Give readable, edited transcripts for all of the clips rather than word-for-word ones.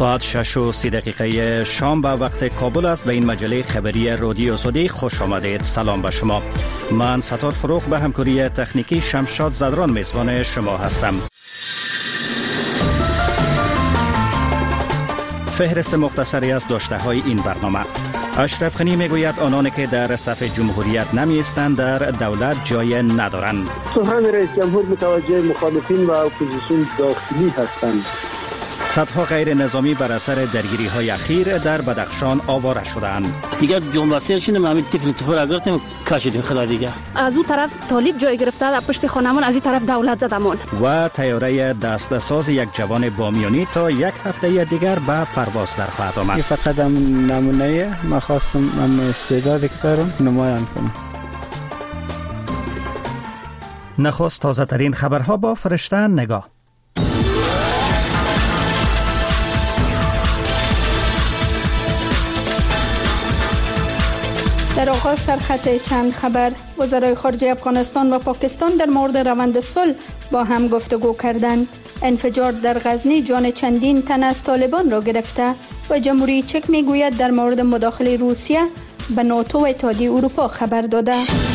ساعت 6:30 شام به وقت کابل است. به این مجله خبری رادیو آزادی خوش آمدید. سلام به شما. من ستار فروخ به همکاری تکنیکی شمشاد زدران میزبان شما هستم. فهرست مختصری از داشته‌های این برنامه. اشرف غنی میگوید آنانی که در صف جمهوریت نمی‌ایستند در دولت جای ندارند. سخن رئیس جمهور متوجه مخالفین و اپوزیسیون داخلی هستند. صدها غیر نظامی بر اثر درگیری‌های اخیر در بدخشان آواره شدند. دیگه جنبش شدیم همین تفر اگرتیم کاشیدیم خدا دیگه. از اون طرف طالب جای گرفته در پشت خانمون، از این طرف دولت زدمون. و تیاره دستساز یک جوان بامیانی تا یک هفته دیگر به پرواز در خواهد آمد. فقط نمونه ما خواستم من استعدادی که دارم نمایان کنم. نخست تازه ترین خبرها با فرشته نگاه. در آغاز سرخط چند خبر. وزرای خارجه افغانستان و پاکستان در مورد روند صلح با هم گفتگو کردند. انفجار در غزنی جان چندین تن از طالبان را گرفته و جمهوری چک میگوید در مورد مداخله روسیه به ناتو و اتحادیه اروپا خبر داده.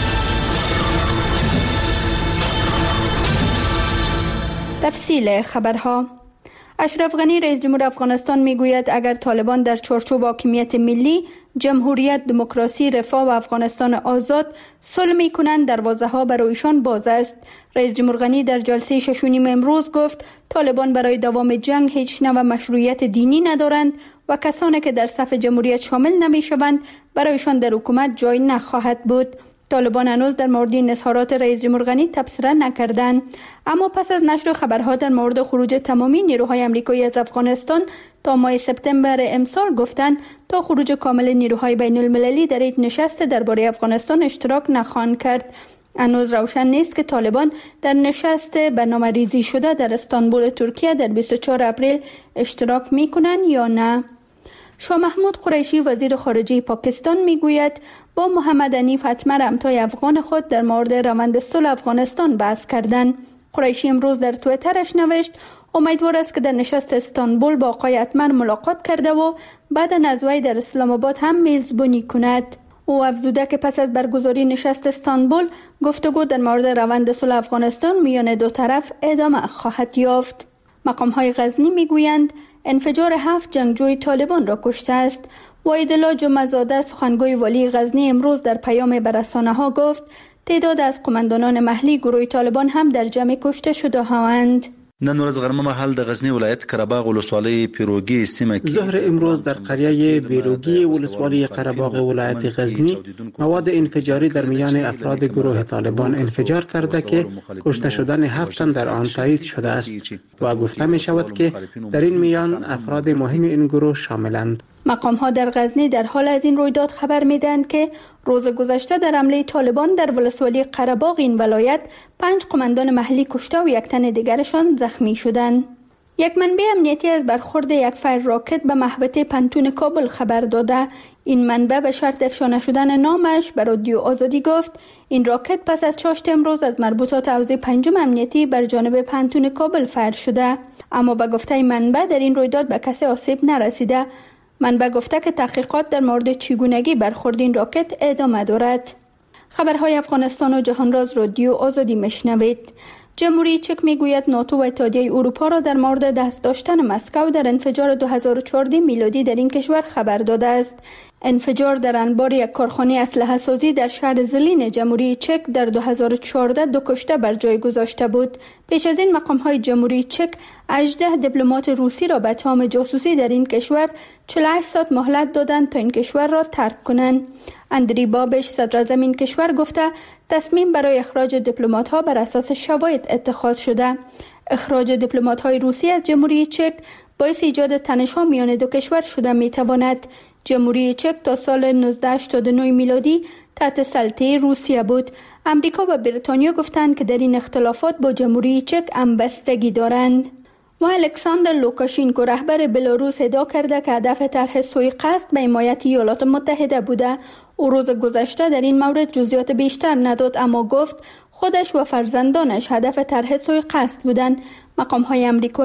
تفصیل خبرها. اشرف غنی رئیس جمهور افغانستان میگوید اگر طالبان در چارچوب حاکمیت ملی، جمهوریت، دموکراسی، رفاه و افغانستان آزاد صلح میکنند، دروازه‌ها برایشان باز است. رئیس جمهور غنی در جلسه 6 امروز گفت طالبان برای دوام جنگ هیچ نوع مشروعیت دینی ندارند و کسانی که در صف جمهوریت شامل نمیشوند برایشان در حکومت جای نخواهد بود. طالبان هنوز در مورد این اظهارات رئیس جمهور غنی تبصره نکردند، اما پس از نشر خبرها در مورد خروج تمامی نیروهای آمریکایی از افغانستان تا ماه سپتامبر امسال گفتند تا خروج کامل نیروهای بین المللی در یک نشست درباره افغانستان اشتراک نخواهند کرد. هنوز روشن نیست که طالبان در نشست برنامه‌ریزی شده در استانبول ترکیه در 24 اپریل اشتراک می‌کنند یا نه. شاه محمود قریشی وزیر خارجه پاکستان میگوید با محمد حنیف اتمر همتای افغان خود در مورد روند صلح افغانستان بحث کردند. قریشی امروز در توییترش نوشت امیدوار است که در نشست استانبول با آقای اتمر ملاقات کرده و بعد از وی در اسلام آباد هم میزبانی کند. او افزوده که پس از برگزاری نشست استانبول گفتگو در مورد روند صلح افغانستان میان دو طرف ادامه خواهد یافت. مقام‌های غزنی میگویند انفجار 7 جنگجوی طالبان را کشته است. وحیدالله جمعه‌زاده سخنگوی والی غزنی امروز در پیام به رسانه‌ها گفت تعداد از قماندانان محلی گروه طالبان هم در جمع کشته شده اند. نن ورځ غرمه مهال د غزنی ولایت قره‌باغ ولسوالۍ پیروگی سیمه کې ظهر امروز در قریه بیروگی ولسوالی قره‌باغ ولایت غزنی مواد انفجاری در میان افراد گروه طالبان انفجار کرده که کشته شدن 7 تن در آن تایید شده است و گفته می شود که در این میان افراد مهم این گروه شاملند. مقام‌ها در غزنی در حال از این رویداد خبر میدهند که روز گذشته در حمله طالبان در ولسوالی قره‌باغ این ولایت 5 قماندان محلی کشته و 1 تن دیگرشان زخمی شدند. یک منبع امنیتی از برخورد یک فایر راکت به محوطه پنتون کابل خبر داده. این منبع به شرط افشا نشدن نامش به رادیو آزادی گفت این راکت پس از چاشت امروز از مربوطات حوزه 5 امنیتی بر جانب پنتون کابل فایر شده، اما به گفته منبع در این رویداد به کسی آسیب نرسیده. منبع گفته که تحقیقات در مورد چگونگی برخورد این راکت ادامه دارد. خبرهای افغانستان و جهانراز رادیو آزادی میشنوید. جمهوری چک میگوید ناتو و اتحادیه اروپا را در مورد دست داشتن مسکو در انفجار 2014 میلادی در این کشور خبر داده است. انفجار در انبار یک کارخانه اسلحه سازی در شهر زلین جمهوری چک در 2014 2 کشته بر جای گذاشته بود. پیش از این مقام‌های جمهوری چک 18 دیپلمات روسی را به اتهام جاسوسی در این کشور 48 ساعت مهلت دادند تا این کشور را ترک کنند. اندری بابش صدراعظم این کشور گفته تصمیم برای اخراج دیپلمات‌ها بر اساس شواهد اتخاذ شده. اخراج دیپلمات‌های روسی از جمهوری چک باعث ایجاد تنش‌ها میان دو کشور شده می‌تواند. جمهوری چک تا سال 1989 میلادی تحت سلطه روسیه بود. امریکا و بریتانیا گفتند که در این اختلافات با جمهوری چک همبستگی دارند. و الکساندر لوکاشینکو رهبر بلاروس ادعا کرده که هدف طرح سوءقصد به حمایت ایالات متحده بوده. او روز گذشته در این مورد جزئیات بیشتر نداد، اما گفت خودش و فرزندانش هدف طرح سوءقصد بودند. مقام‌های آمریکایی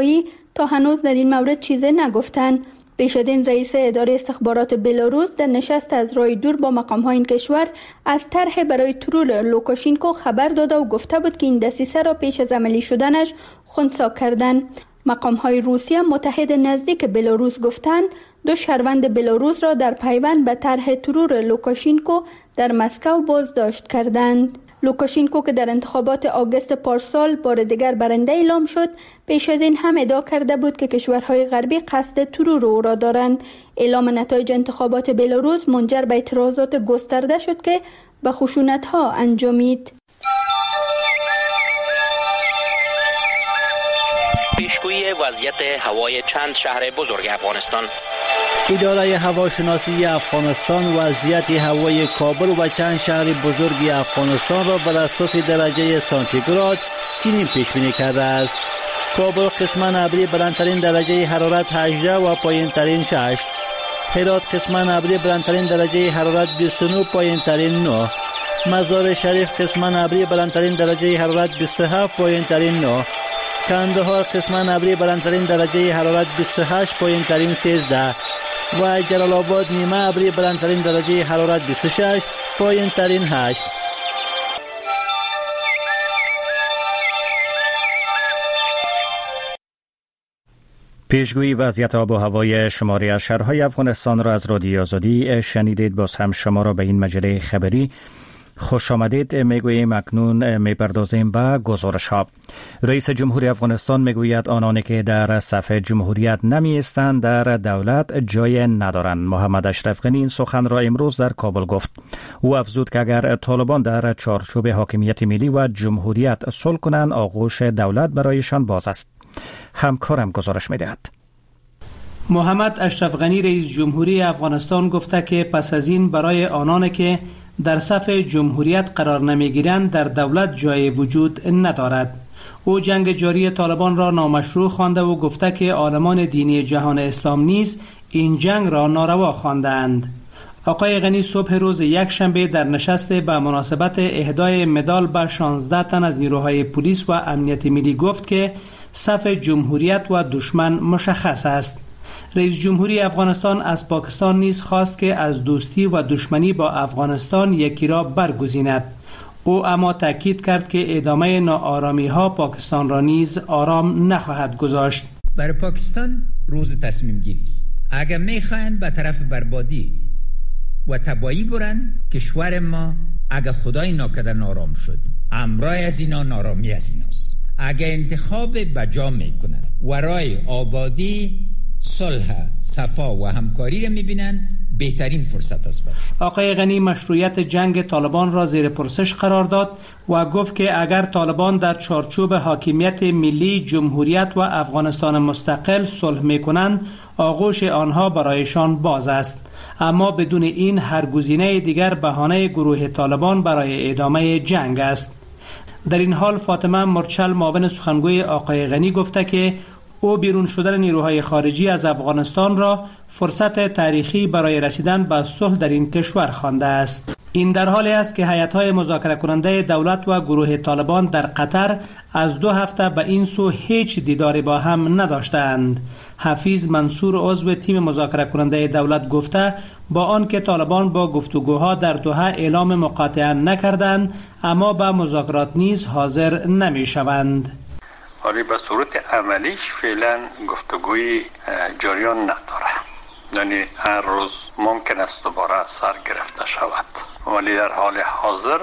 تا هنوز در این مورد چیزی نگفتند. پیش از این رئیس اداره استخبارات بلاروس در نشست از رای دور با مقام‌های این کشور از طرح برای ترور لوکاشینکو خبر داده و گفته بود که این دسیسه را پیش از عملی شدنش خنثی کردند. مقام‌های روسیه متحد نزدیک بلاروس گفتند 2 شهروند بلاروس را در پیوند به طرح ترور لوکاشینکو در مسکو بازداشت کردند. لوکاشینکو که در انتخابات آگوست پارسال بار دیگر برنده اعلام شد، پیش از این هم ادعا کرده بود که کشورهای غربی قصد ترور او را دارند. اعلام نتایج انتخابات بلاروس منجر به اعتراضات گسترده شد که به خشونت‌ها انجامید. پیشگویی وضعیت هوای چند شهر بزرگ افغانستان. اداره هواشناسی افغانستان وضعیت هوای کابل و چند شهر بزرگ افغانستان را بر اساس درجه سانتیگراد چنین پیش بینی کرده است. کابل قسما ابری بلندترین درجه حرارت 18 و پایینترین 6. هرات قسما ابری بلندترین درجه حرارت 29 پایینترین 9. مزار شریف قسما ابری بلندترین درجه حرارت 27 پایینترین 9. کندهار قسما ابری بلندترین درجه حرارت 28 پایینترین 13 و جلال آباد نیمه ابری بلندترین درجه حرارت 26 پایینترین 8. پیشگویی وضعیت آب و هوای شماری از شهرهای افغانستان را از رادیو آزادی شنیدید. باز هم شما را به این مجله خبری خوش آمدید. میگوییم اکنون میپردازیم به گزارش ها. رئیس جمهوری افغانستان میگوید آنانی که در صف جمهوریت نمی ایستند در دولت جای ندارند. محمد اشرف غنی این سخن را امروز در کابل گفت. او افزود که اگر طالبان در چارچوب حاکمیت ملی و جمهوریت صلح کنند آغوش دولت برایشان باز است. همکارم گزارش میدهد. محمد اشرف غنی رئیس جمهوری افغانستان گفته که پس از این برای آنانی که در صف جمهوریت قرار نمیگیرند در دولت جای وجود ندارد. او جنگ جاری طالبان را نامشروع خوانده و گفته که عالمان دینی جهان اسلام نیز این جنگ را ناروا خواندند. آقای غنی صبح روز یکشنبه در نشست به مناسبت اهدای مدال به 16 تن از نیروهای پلیس و امنیت ملی گفت که صف جمهوریت و دشمن مشخص است. رئیس جمهوری افغانستان از پاکستان نیز خواست که از دوستی و دشمنی با افغانستان یکی را برگزیند. او اما تاکید کرد که ادامه ناآرامی ها پاکستان را نیز آرام نخواهد گذاشت. برای پاکستان روز تصمیم گیری است. اگر میخواهند به طرف بربادی و تباهی برن، کشور ما اگر خدای ناکرده نارام شد، امرای از اینا نارامی از ایناست. اگر انتخاب بجا میکنن ورای آبادی، صلح، صفا و همکاری را میبینن، بهترین فرصت است برشون. آقای غنی مشروعیت جنگ طالبان را زیر پرسش قرار داد و گفت که اگر طالبان در چارچوب حاکمیت ملی، جمهوریت و افغانستان مستقل صلح میکنند آغوش آنها برایشان باز است، اما بدون این هر گزینه دیگر بهانه گروه طالبان برای ادامه جنگ است. در این حال فاطمه مرچل معاون سخنگوی آقای غنی گفته که او بیرون شدن نیروهای خارجی از افغانستان را فرصت تاریخی برای رسیدن به صلح در این کشور خوانده است. این در حالی است که هیئت‌های مذاکره کننده دولت و گروه طالبان در قطر از 2 هفته به این سو هیچ دیداری با هم نداشتند. حفیظ منصور عضو تیم مذاکره کننده دولت گفته با آنکه طالبان با گفتگوها در دوحه اعلام مقاطعه نکردند، اما به مذاکرات نیز حاضر نمی‌شوند. ولی به صورت عملیش فعلا گفتگوی جریان نداره، یعنی هر روز ممکن است دوباره سر گرفته شود، ولی در حال حاضر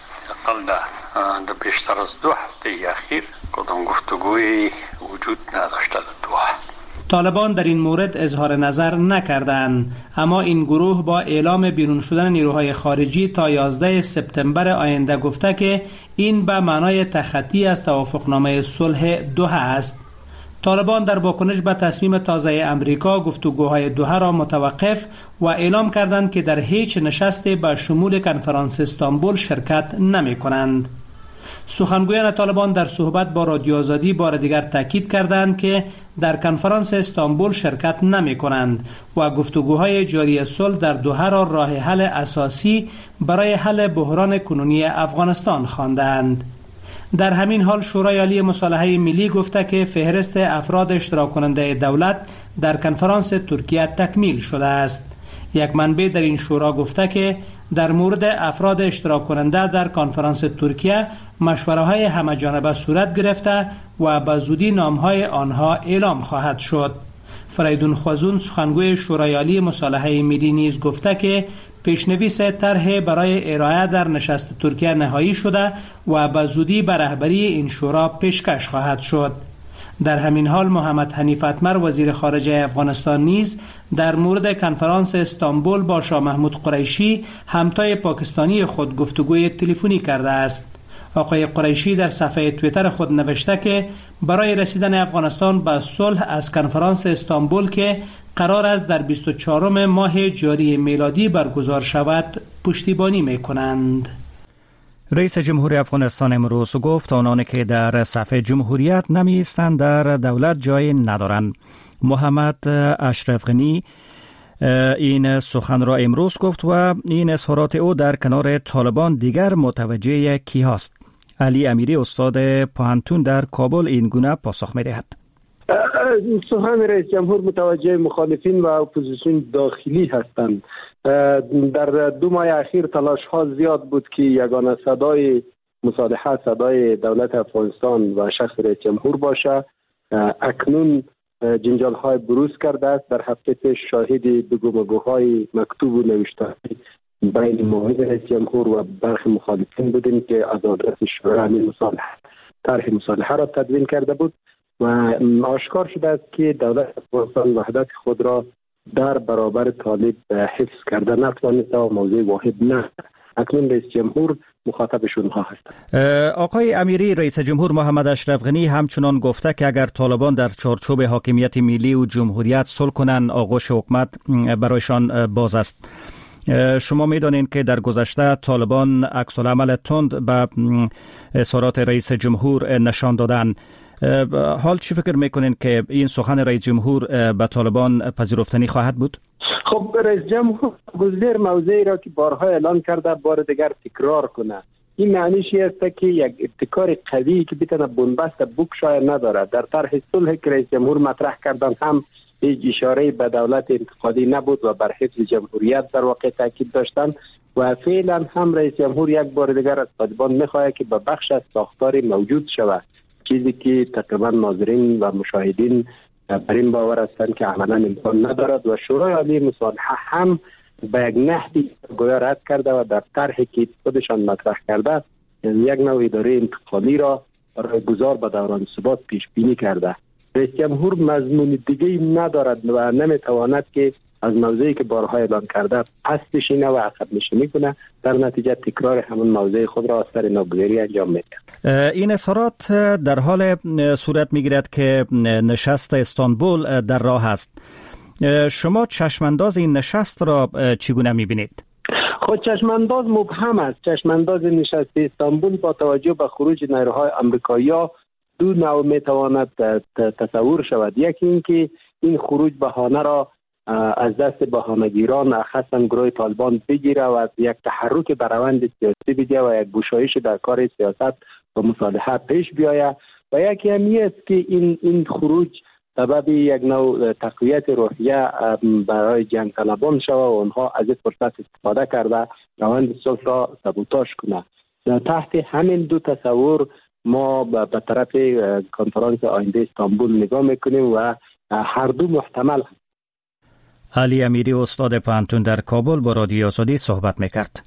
اقل در بیشتر از 2 هفته اخیر کدام گفتگوی وجود نداشته در دوحه. طالبان در این مورد اظهار نظر نکردند، اما این گروه با اعلام بیرون شدن نیروهای خارجی تا 11 سپتامبر آینده گفته که این به معنای تخطی از توافقنامه صلح دوحه است. طالبان در واکنش به تصمیم تازه امریکا گفتگوهای دوحه را متوقف و اعلام کردند که در هیچ نشستی به شمول کنفرانس استانبول شرکت نمی کنند. سخنگویان طالبان در صحبت با رادیو آزادی بار دیگر تاکید کردند که در کنفرانس استانبول شرکت نمی کنند و گفتگوهای جاری صلح در دوحه را راه حل اساسی برای حل بحران کنونی افغانستان خواندند. در همین حال شورای عالی مصالحه ملی گفته که فهرست افراد اشتراک کننده دولت در کنفرانس ترکیه تکمیل شده است. یک منبع در این شورا گفته که در مورد افراد اشتراک کننده در کنفرانس ترکیه مشوره‌های همه‌جانبه صورت گرفته و به زودی نام‌های آنها اعلام خواهد شد. فریدون خوازون سخنگوی شورای عالی مصالحه ملی نیز گفته که پیشنویس طرح برای ارائه در نشست ترکیه نهایی شده و به زودی به رهبری این شورا پیشکش خواهد شد. در همین حال محمد حنیف اتمر وزیر خارجه افغانستان نیز در مورد کنفرانس استانبول با شاه محمود قریشی همتای پاکستانی خود گفتگوی تلفنی کرده است. آقای قریشی در صفحه توییتر خود نوشته که برای رسیدن افغانستان به صلح از کنفرانس استانبول که قرار است در 24 ماه جاری میلادی برگزار شود پشتیبانی می‌کنند. رئیس جمهور افغانستان امروز گفت آنانی که در صف جمهوریت نمی‌ایستند در دولت جای ندارند. محمد اشرف غنی این سخن را امروز گفت و این اظهارات او در کنار طالبان دیگر متوجه کی هست؟ علی امیری استاد پوهنتون در کابل این گونه پاسخ می‌دهد. سخن رئیس جمهور متوجه مخالفین و اپوزیسیون داخلی هستند. در 2 ماه اخیر تلاش ها زیاد بود که یگانه صدای مصالحه صدای دولت افغانستان و شخص رئیس جمهور باشه. اکنون جنجال های بروز کرده است. در هفته پیش شاهد گفتگوهای مکتوب و نوشته بین معاون رئیس جمهور و برخی مخالفین بودیم که از آدرس شورای عالی مصالحه طرح مصالحه را تدوین کرده بود و آشکار شده است که دولت افغانستان وحدت خود را در برابر طالب حفظ کرده نتوانسته و موضوع واحد نه. اکنون رئیس جمهور مخاطبشون ها هست. آقای امیری، رئیس جمهور محمد اشرف غنی همچنان گفته که اگر طالبان در چارچوب حاکمیت ملی و جمهوریت صلح کنند آغوش حکومت برایشان باز است. شما می‌دانید که در گذشته طالبان عکس العمل تند به اظهارات رئیس جمهور نشان دادند. حال چی فکر میکنین که این سخن رئیس جمهور به طالبان پذیرفتنی خواهد بود؟ خب رئیس جمهور گزیر موضوعی را که بارها اعلان کرده بار دیگر تکرار کنه. این معنیش است که یک ابتکار قوی که بتونه بنبست بکشاید نداره. در طرح صلح که رئیس جمهور مطرح کردن هم هیچ اشاره به دولت انتقادی نبود و بر حفظ جمهوریت در واقع تاکید داشتن و فعلا هم رئیس جمهور یک بار دیگر از طالبان میخواهد که به بخش از ساختار موجود شود، چیزی که تقریبا ناظرین و مشاهدین بر این باور هستند که عملا امکان ندارد و شورای عالی مصالحه هم به یک نحوی گویا رد کرده و در طرحی که خودشان مطرح کرده یک نوع اداره انتقالی را برای گذار به دوران ثبات پیش بینی کرده. رئیس جمهور مضمون دیگه‌ای ندارد و نمیتواند که از موضوعی که بارها اعلان کرده پس بشینه و عقب نشینی کنه، در نتیجه تکرار همون موضوع خود را از سر ناگزیری انجام میده. این اظهارات در حال صورت میگیرد که نشست استانبول در راه است. شما چشمانداز این نشست را چگونه میبینید؟ خود چشمانداز مبهم است. چشمانداز نشست استانبول با توجه به خروج نیروهای آمریکایی‌ها 2 نوع میتواند تصور شود. یکی اینکه این خروج بهانه را از دست بهانه‌گیران خاصا گروه طالبان بگیره و یک تحرک در روند سیاسی بده و یک گشایش در کار سیاست و مصالحه پیش بیاید و یکی هم است که این خروج سبب یک نوع تقویت روحیه برای جنگ طلبان شود و آنها از این فرصت استفاده کرده روند صلح را سابوتاژ کنه. تحت همین 2 تصور ما به طرف کنفرانس آینده استانبول نگاه میکنیم و هر دو محتمل هست. علی امیری استاد پوهنتون در کابل با رادیو آزادی صحبت میکرد.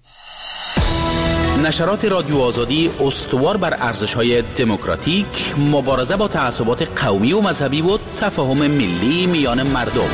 نشرات رادیو آزادی استوار بر ارزش‌های دموکراتیک، مبارزه با تعصبات قومی و مذهبی و تفاهم ملی میان مردم.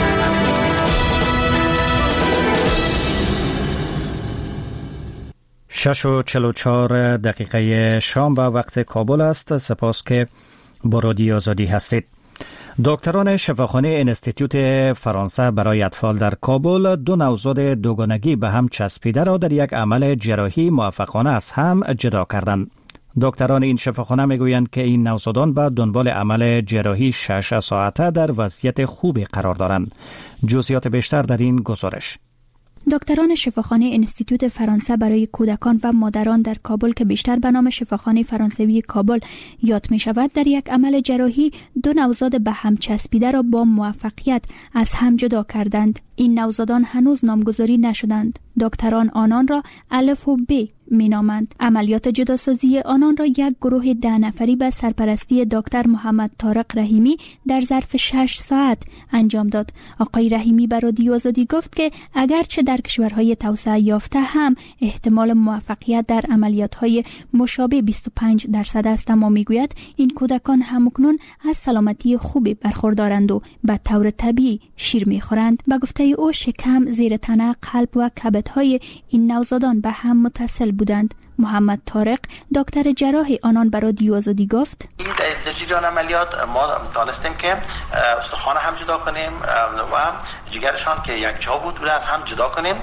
6:44 دقیقه شام و وقت کابل است. سپاس که با رادیو آزادی هستید. دکتران شفاخانه انستیتوت فرانسه برای اطفال در کابل 2 نوزاد دوگانگی به هم چسبیده را در یک عمل جراحی موفقانه از هم جدا کردند. دکتران این شفاخانه میگویند که این نوزادان به دنبال عمل جراحی 6 ساعته در وضعیت خوبی قرار دارند. جزئیات بیشتر در این گزارش. دکتران شفاخانه انستیتوت فرانسه برای کودکان و مادران در کابل که بیشتر به نام شفاخانه فرانسوی کابل یاد می شود، در یک عمل جراحی 2 نوزاد به هم چسبیده را با موفقیت از هم جدا کردند. این نوزادان هنوز نامگذاری نشدند. دکتران آنان را الف و ب می نامند. عملیات جداسازی آنان را یک گروه 10 نفری به سرپرستی دکتر محمد طارق رحیمی در ظرف 6 ساعت انجام داد. آقای رحیمی به رادیو آزادی گفت که اگرچه در کشورهای توسعه یافته هم احتمال موفقیت در عملیات‌های مشابه 25% است، اما میگوید این کودکان همکنون از سلامتی خوبی برخوردارند و به طور طبیعی شیر می‌خورند. به گفته او شکم، زیر تنه، قلب و کبدهای این نوزادان به هم متصل بودند. محمد طارق دکتر جراح آنان به رادیو آزادی گفت: این در جریان عملیات ما دانستیم که استخوان هم جدا کنیم و جگرشان که یک جا بود او از هم جدا کنیم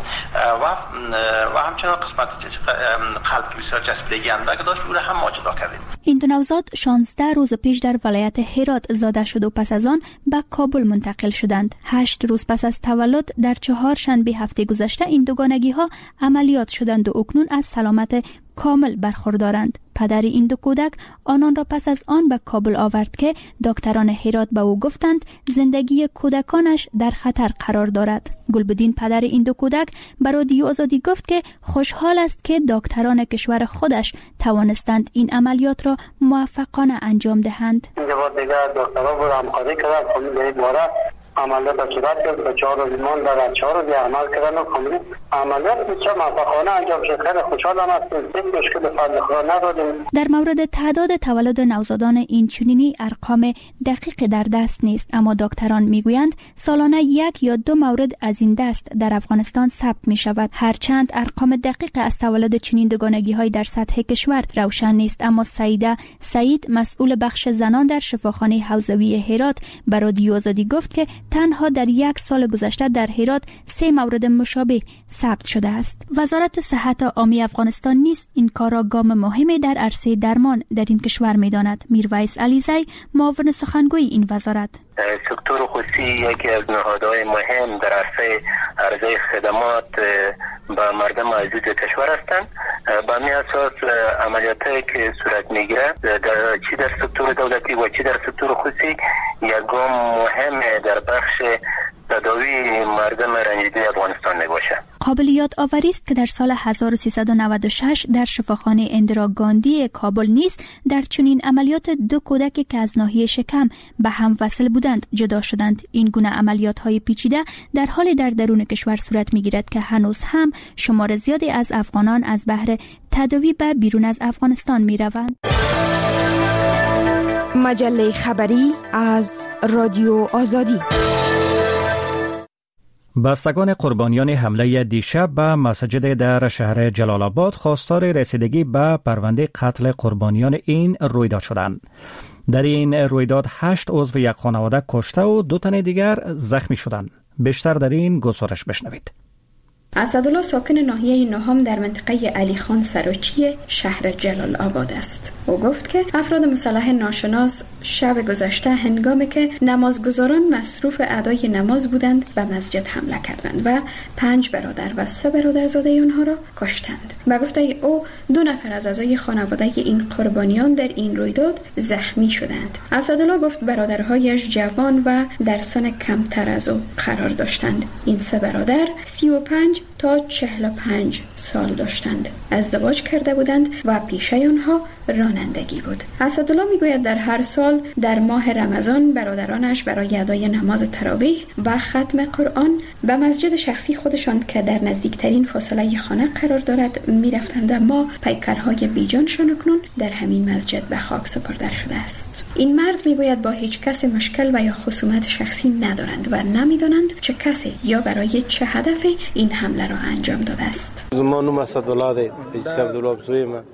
و همچنین قسمت قلب که بسیار چسبیدگی اندک داشت او را هم ما جدا کردیم. این 2 نوزاد 16 روز پیش در ولایت هرات زاده شد و پس از آن به کابل منتقل شدند. 8 روز پس از تولد در 4 شنبه هفته گذشته این دوگانگی ها عملیات شدند و اکنون از سلامت کامل برخوردارند. پدر این 2 کودک آنان را پس از آن به کابل آورد که دکتران هرات به او گفتند زندگی کودکانش در خطر قرار دارد. گلبدین پدر این 2 کودک به رادیو آزادی گفت که خوشحال است که دکتران کشور خودش توانستند این عملیات را موفقانه انجام دهند. این بار دیگه دکترها بود همکاری کردند، کامل باره عملیات صورت کرد. به 4 روز مان در 4 روز عمل کردن و کامل عملیات بسیار موفقانه انجام شد. خیلی خوشحالم هستیم. هیچ مشکل فعلی خدا نداریم. در مورد تعداد تولد نوزادان این چنینی ارقام دقیق در دست نیست، اما دکتران میگویند سالانه 1 یا 2 مورد از این دست در افغانستان ثبت می شود. هرچند ارقام دقیق از تولد چنین دوگانگی های در سطح کشور روشن نیست، اما سعیده سعید مسئول بخش زنان در شفاخانه حوزوی هرات به رادیو آزادی گفت که تنها در 1 سال گذشته در هرات 3 مورد مشابه ثبت شده است. وزارت صحت عامه افغانستان نیز این کار را گام مهمی در عرصه درمان در این کشور می‌داند. میرویس علیزی معاون سخنگوی این وزارت: سکتور خصوصی یکی از نهادهای مهم در عرضه خدمات به مردم عزیز کشور هستند. به همین اساس عملیاتی که صورت میگیره چی در سکتور دولتی و چی در سکتور خصوصی یک گام مهم در بخش تداوی مردم رنجیده افغانستان میباشه. قابل یاد آوری است که در سال 1396 در شفاخانه اندرا گاندی کابل نیز در چنین عملیات 2 کودک که از ناحیه شکم به هم وصل بودند جدا شدند. این گونه عملیات های پیچیده در حال در درون کشور صورت میگیرد که هنوز هم شمار زیادی از افغانان از بهر تداوی به بیرون از افغانستان میروند. مجله خبری از رادیو آزادی. بستگان قربانیان حمله دیشب به مسجد در شهر جلال آباد خواستار رسیدگی به پرونده قتل قربانیان این رویداد شدند. در این رویداد 8 عضو یک خانواده کشته و 2 تن دیگر زخمی شدند. بیشتر در این گزارش بشنوید. اسدالله ساکن ناحیه نهم در منطقه علی خان سراچی شهر جلال آباد است. او گفت که افراد مسلح ناشناس شب گذشته هنگامی که نمازگزاران مصروف ادای نماز بودند به مسجد حمله کردند و 5 برادر و 3 برادرزاده آنها را کشتند. به گفته او 2 نفر از اعضای خانواده این قربانیان در این رویداد زخمی شدند. اسدالله گفت برادرهایش جوان و در سن کمتر از او قرار داشتند. این 3 برادر 35 تا 45 سال داشتند. ازدواج کرده بودند و پیشه آنها رانندگی بود. اسدالله میگوید در هر سال در ماه رمضان برادرانش برای ادای نماز تراویح و ختم قرآن به مسجد شخصی خودشان که در نزدیکترین فاصله خانه قرار دارد میرفتند، اما پیکرهای بیجانشان اکنون در همین مسجد به خاک سپرده شده است. این مرد میگوید با هیچ کس مشکل و یا خصومت شخصی ندارند و نمیدانند چه کسی یا برای چه هدفی این حمله را انجام داده است. زمانو اسدالله دی عبدالله بزوی من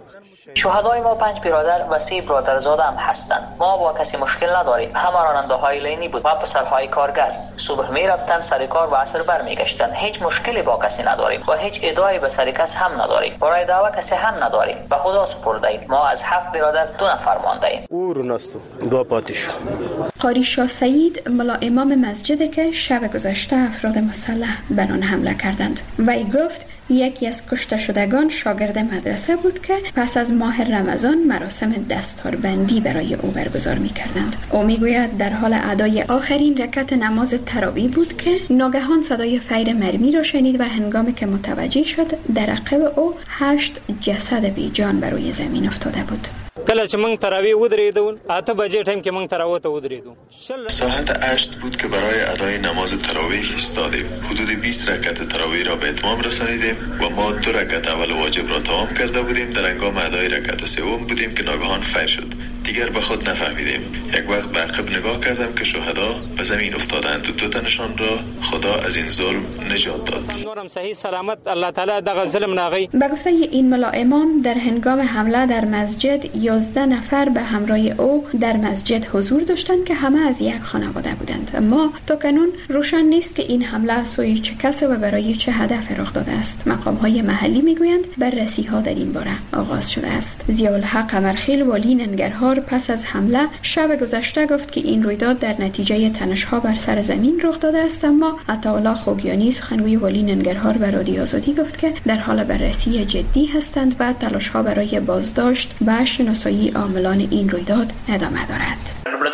شهدای ما 5 برادر و 3 برادرزاده هم هستند. ما با کسی مشکل نداریم. همه راننده های لینی بود و پسرهای کارگر. صبح می رفتن سر کار و عصر برمیگشتن. هیچ مشکلی با کسی نداریم و هیچ ادعای به سر کس هم نداریم. برای دعوا کسی هم نداریم. به خدا سپرده ایم. ما از 7 برادر 2 نفر مانده ایم. او روناستو دو پاتیش. قاری شاه سعید ملا امام مسجد که شب گذشته افراد مسلح بر آن حمله کردند. وی گفت یکی از کشته شدگان شاگرد مدرسه بود که پس از ماه رمضان مراسم دستاربندی برای او برگزار می‌کردند. او میگوید در حال ادای آخرین رکعت نماز تراویح بود که ناگهان صدای فیر مرمی را شنید و هنگامی که متوجه شد در عقب او 8 جسد بی جان بر روی زمین افتاده بود. کله چې موږ تراویح ودرېدو 8 بجې ټایم کې موږ تراویح ته ودرېدو. ساعت 8 بود که برای ادای نماز تراویح ایستادیم. حدود 20 رکعت تراویح را به اتمام رسانیدیم و ما 2 رکعت اول واجب را تمام کرده بودیم. در هنگام ادای رکعت سوم بودیم که ناگهان فیر شد. دیگر به خود نفهمیدیم. یک وقت به عقب نگاه کردم که شهدا به زمین افتادند و 2 تنشان را خدا از این ظلم نجات داد. نورم صحیح سلامت الله تعالی دغه ظلم ناغي. به گفته این ملا امام در هنگام حمله در مسجد 11 نفر به همراه او در مسجد حضور داشتند که همه از یک خانواده بودند. اما تا کنون روشن نیست که این حمله سوی چه کس و برای چه هدف رخ داده است. مقام‌های محلی میگویند بررسی‌ها در این باره آغاز شده است. ضیاءالحق قمرخیل والی ننگرهار پس از حمله شب گذشته گفت که این رویداد در نتیجه تنش‌ها بر سر زمین رخ داده است. اما عطاالله خوگیانی سخنگوی والی ننگرهار به رادیو آزادی گفت که در حال بررسی جدی هستند و تلاش‌ها برای بازداشت و شناسایی عاملان این رویداد ادامه دارد.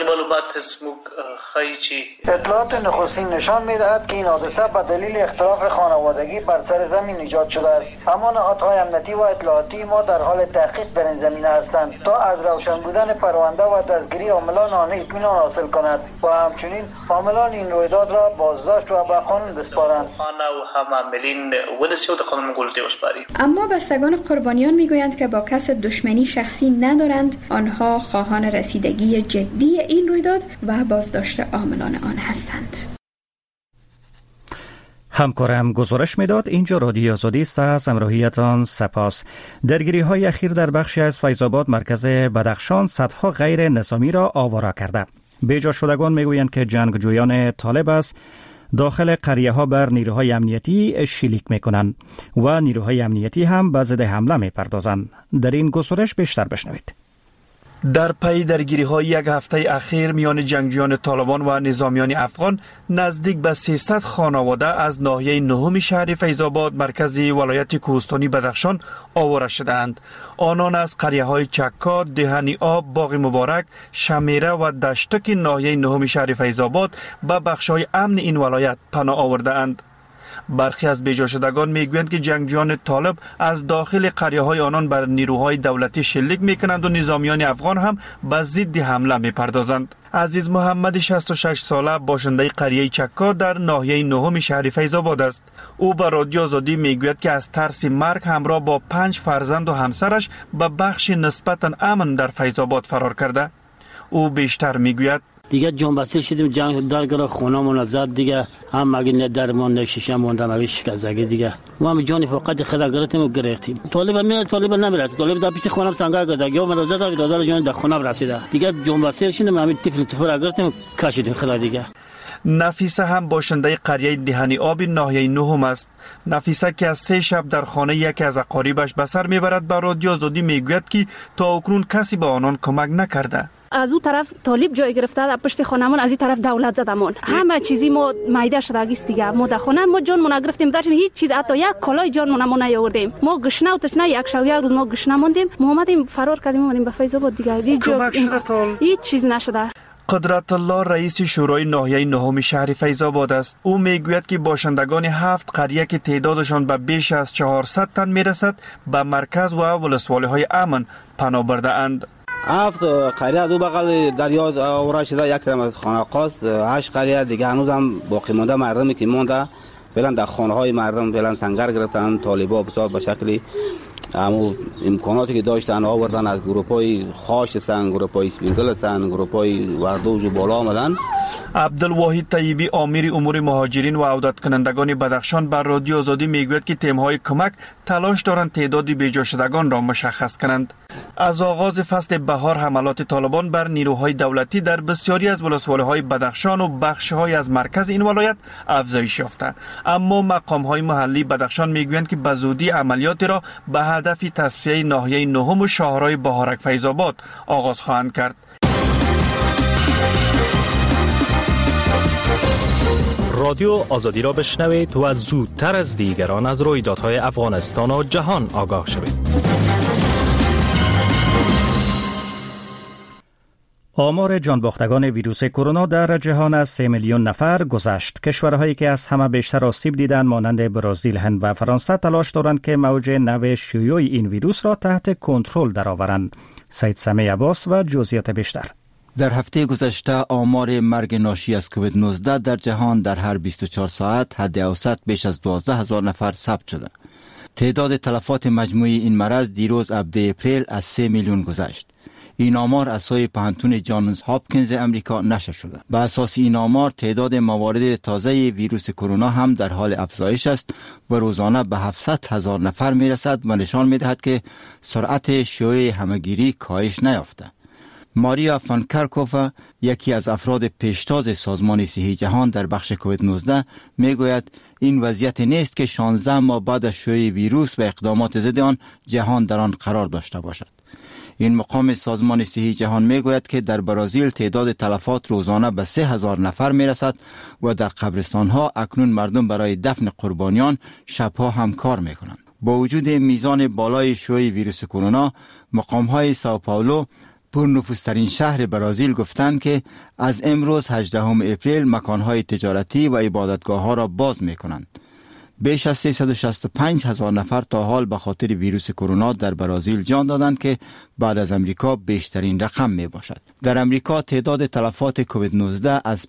اطلاعات نخستین نشان می‌دهد که این حادثه به دلیل اختلاف خانوادگی بر سر زمین ایجاد شده است. اما نهادهای امنیتی و اطلاعاتی ما در حال تحقیق در این زمینه هستند تا از روشن بودن پرونده و دستگیری عاملان آن اطمینان حاصل کند و همچنین عاملان این رویداد را بازداشت و به قانون بسپارند. اما بستگان قربانیان میگویند که با کس دشمنی شخصی ندارند. آنها خواهان رسیدگی جدی این رویداد و بازداشت عاملان آن هستند. همکارم گزارش میداد. اینجا رادیو آزادی است. از همراهیتان سپاس. درگیری های اخیر در بخشی از فیض‌آباد مرکز بدخشان صدها غیر نظامی را آواره کرده. بیجا شدگان میگویند که جنگجویان طالب است داخل قریه ها بر نیروهای امنیتی شلیک میکنند و نیروهای امنیتی هم به ضد حمله میپردازند. در این گزارش بیشتر بشنوید. در پی درگیری های یک هفته اخیر میان جنگجویان طالبان و نظامیان افغان نزدیک به 300 خانواده از ناحیه نهم شهر فیض‌آباد مرکز ولایت کوهستانی بدخشان آواره شدند. آنان از قریه های چکار، دهنی آب، باغ مبارک، شمیره و دشتک ناحیه نهم شهر فیض‌آباد به بخش های امن این ولایت پناه آورده اند. برخی از بیجا شدگان میگویند که جنگجویان طالب از داخل قریه های آنان بر نیروهای دولتی شلیک میکنند و نظامیان افغان هم به ضد حمله میپردازند. عزیز محمد 66 ساله باشنده قریه چکار در ناحیه نهم شهر فیض‌آباد است. او به رادیو آزادی میگوید که از ترس مرگ همراه با 5 فرزند و همسرش به بخش نسبتا امن در فیض‌آباد فرار کرده. او بیشتر میگوید دیگه جان بسیج شدیم، جنگ درگاه خونمون زد دیگه، هم مگه درمان نشیشم موندم مگه شکزگی دیگه ما هم جانی فقط خدا گرفتیم و گرفتیم. طالب میاد طالب نمیرسه، طالب در پیش خونم سنگر کرده یا مرزه داد جان در خونم رسیده دیگه جان بسیج شدیم، همین طفل گرفتیم کشیدیم خدا دیگه. نفیسه هم باشنده قریه دهنی آب ناحیه نهم است. نفیسه که از 3 شب در خانه یکی از اقاربش به سر میبرد به رادیو آزادی میگوید که تا اکنون کسی به آنان کمک نکرده. از اون طرف طالب جای گرفته در پشت خانمون، از این طرف دولت زدمون، همه چیزی ما مایده شدگیست دیگه. ما در خانه ما جانمون گرفتیم، در هیچ چیز حتی یک کالای جانمون نیاوردیم. ما گشنه و تشنه یک شب یک روز ما گشنه موندیم. ما اومدیم فرار کردیم، اومدیم به فیض‌آباد دیگه. هیچ چیز نشده. قدرت الله رئیس شورای ناحیه نهم شهر فیض‌آباد است. او میگوید که باشندگان 7 قریه که تعدادشان به بیش از 400 تن میرسد به مرکز و ولسوالی‌های امن پناه برده اند. 7 قریه دو بغل دریا آواره شده، یک طرف از خانه قاست، 8 قریه دیگه هنوز هم باقی مانده مردمی که مونده فعلا در خانه های مردم فعلا سنگر گرفتن. طالبا بسیار به شکلی همون امکاناتی که داشتن آوردن، از گروپای خاش هستن، گروپای اسپینگل هستن، گروپای وردوج و بالا آمدن عبدالواحد طیبی آمیر امور مهاجرین و عودت کنندگان بدخشان بر رادیو آزادی میگوید که تیم‌های کمک تلاش دارند تعداد بیجا شدگان را مشخص کنند. از آغاز فصل بهار حملات طالبان بر نیروهای دولتی در بسیاری از ولسوالی‌های بدخشان و بخش‌های از مرکز این ولایت افزایش یافته، اما مقام‌های محلی بدخشان میگویند که به زودی عملیات را به هدف تصفیه ناحیه نهم و شاهرای بهارک فیض‌آباد آغاز خواهند کرد. رادیو آزادی را بشنوید و زودتر از دیگران از رویدادهای افغانستان و جهان آگاه شوید. آمار جانباختگان ویروس کرونا در جهان از 3 میلیون نفر گذشت. کشورهایی که از همه بیشتر آسیب دیدند مانند برزیل، هند و فرانسه تلاش دارند که موج نو شیوع این ویروس را تحت کنترل درآورند. سید سمیع عباس و جزئیات بیشتر. در هفته گذشته آمار مرگ ناشی از کووید 19 در جهان در هر 24 ساعت حد اوسط بیش از 12,000 نفر ثبت شده. تعداد تلفات مجموعی این مرض دیروز 17 اپریل از 3 میلیون گذشت. این آمار از سوی پانتون جانز هاپکینز امریکا نشر شده. به اساس این آمار تعداد موارد تازه ویروس کرونا هم در حال افزایش است و روزانه به 700,000 نفر میرسد و نشان میدهد که سرعت شیوع همهگیری کاهش نیافته. ماریا فانکرکوفا، یکی از افراد پیشتاز سازمان صحی جهان در بخش کووید 19 میگوید این وضعیت نیست که 16 ماه بعد از شیوع ویروس و اقدامات ضد آن جهان در آن قرار داشته باشد. این مقام سازمان صحی جهان میگوید که در برزیل تعداد تلفات روزانه به 3,000 نفر میرسد و در قبرستانها اکنون مردم برای دفن قربانیان شبها هم کار میکنند. با وجود میزان بالای شیوع ویروس کرونا، مقام‌های سائو پائولو، پرنفوذترین شهر برزیل، گفتند که از امروز 18 اپریل مکان‌های تجارتی و عبادتگاه‌ها را باز می‌کنند. بیش از 365,000 نفر تا حال به خاطر ویروس کرونا در برزیل جان دادند که بعد از امریکا بیشترین رقم می باشد. در امریکا تعداد تلفات کووید 19 از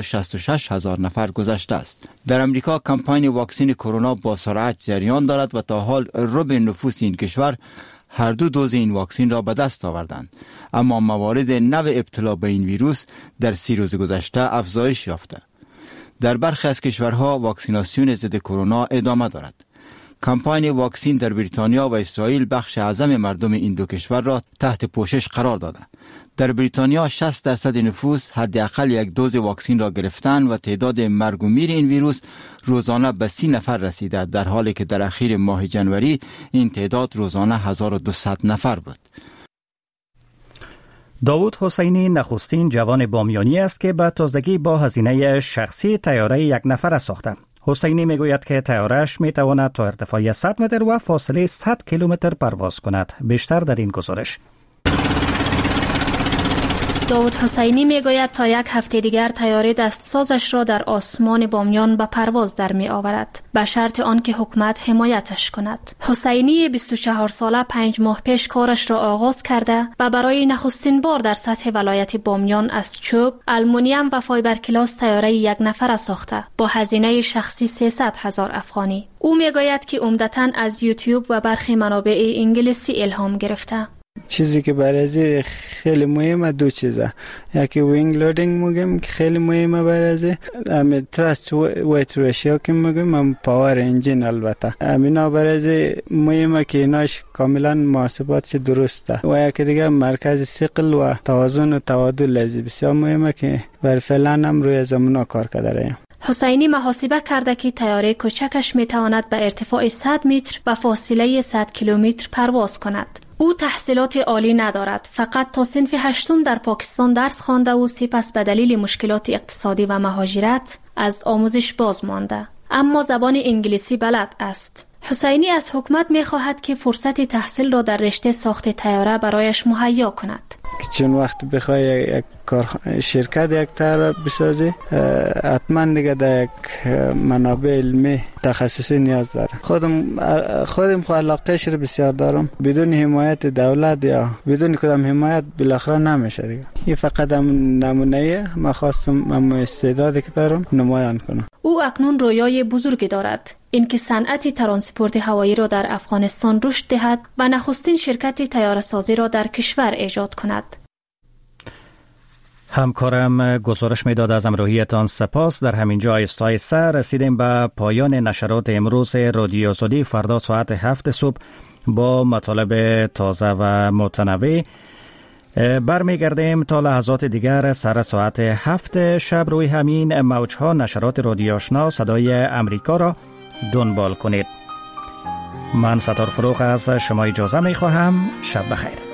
566,000 نفر گذشته است. در امریکا کمپاین واکسن کرونا با سرعت جریان دارد و تا حال ربع نفوس این کشور هر دو دوز این واکسن را به دست آوردند، اما موارد نو ابتلا به این ویروس در 30 روز گذشته افزایش یافته. در برخی از کشورها واکسیناسیون ضد کرونا ادامه دارد. کمپاین واکسن در بریتانیا و اسرائیل بخش اعظم مردم این دو کشور را تحت پوشش قرار داده. در بریتانیا 60% نفوس حداقل یک دوز واکسن را گرفتند و تعداد مرگ و میر این ویروس روزانه به 30 نفر رسیده، در حالی که در اخیر ماه جنوری این تعداد روزانه 1200 نفر بود. داوود حسینی نخستین جوان بامیانی است که به تازگی با هزینه شخصی طیاره یک نفره ساخته. حسینی میگوید که طیاره‌اش میتواند تا ارتفاع 100 متر و فاصله 100 کیلومتر پرواز کند. بیشتر در این گزارش. داوود حسینی میگوید تا یک هفته دیگر طیاره دستسازش را در آسمان بامیان به پرواز در می آورد، به شرط آنکه حکومت حمایتش کند. حسینی 24 ساله 5 ماه پیش کارش را آغاز کرده و برای نخستین بار در سطح ولایت بامیان از چوب، آلومینیوم و فایبرکلاس طیاره یک نفره ساخته با هزینه شخصی 300,000 افغانی. او میگوید که عمدتاً از یوتیوب و برخی منابع انگلیسی الهام گرفته. چیزی که برای خیلی مهمه دو چیزه، یکی وینگ لودینگ میگم که خیلی مهمه برای همین ترست ویت ریشیو که میگم، هم پاور انجین البته همینا برای مهمه که ایناش کاملا محاسباتش درسته و یکی دیگه مرکز ثقل و توازن و تعادل لازم بسیار مهمه که برای فعلا هم روی زمونا کار کرده. حسینی محاسبه کرده که طیاره کوچکش میتواند به ارتفاع 100 متر و فاصله 100 کیلومتر پرواز کند. او تحصیلات عالی ندارد، فقط تا صنف 8 در پاکستان درس خوانده و سپس به دلیل مشکلات اقتصادی و مهاجرت از آموزش باز مانده، اما زبان انگلیسی بلد است. حسینی از حکومت می‌خواهد که فرصت تحصیل را در رشته ساخت طیاره برایش مهیا کند. چون وقت بخوای یک شرکت یک طیاره بسازی، حتما دیگه در یک منابع علمی تخصصی نیاز داره. خودم خو علاقه‌اش رو بسیار دارم. بدون حمایت دولت یا بدون کدام حمایت بالاخره نمیشه دیگه. این فقط نمونه‌ایه. من خواستم استعدادی که دارم نمایان کنم. او اکنون رویای بزرگی دارد، اینکه صنعت ترانسپورت هوایی را در افغانستان رشد دهد و نخستین شرکت طیاره‌سازی را در کشور ایجاد کند. همکارم گزارش میداد از همراهیتان سپاس. در همین جا آهسته رسیدیم به پایان نشرات امروز رادیو آزادی. فردا ساعت 7 صبح با مطالب تازه و متنوع برمیگردیم. تا لحظات دیگر سر ساعت 7 شب روی همین موجها نشرات رادیو آشنا صدای امریکا را دنبال کنید. من ستار فروغ از شما اجازه می خواهم. شب بخیر.